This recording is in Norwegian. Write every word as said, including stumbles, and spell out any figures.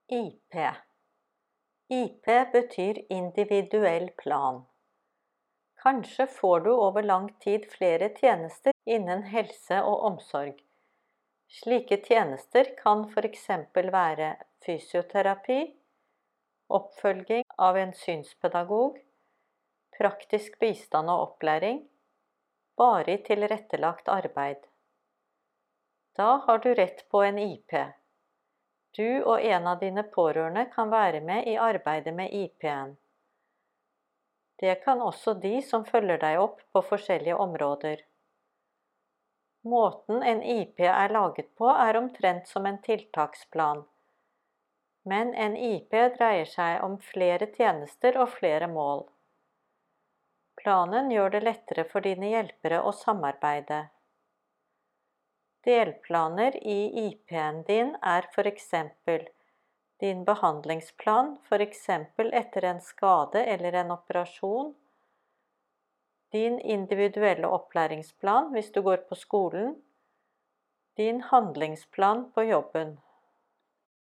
I P. I P betyr individuell plan. Kanskje får du over lang tid flere tjenester innen helse og omsorg. Slike tjenester kan for eksempel være fysioterapi, oppfølging av en synspedagog, praktisk bistand og opplæring, varig tilrettelagt arbeid. Da har du rett på en I P. Du og en av dine pårørende kan være med i arbeidet med I P-en. Det kan også de som følger deg opp på forskjellige områder. Måten en I P er laget på er omtrent som en tiltaksplan. Men en I P dreier seg om flere tjenester og flere mål. Planen gjør det lettere for dine hjelpere å samarbeide. Delplaner i I P-en din er for eksempel din behandlingsplan, for eksempel etter en skade eller en operasjon, din individuelle opplæringsplan hvis du går på skolen, din handlingsplan på jobben.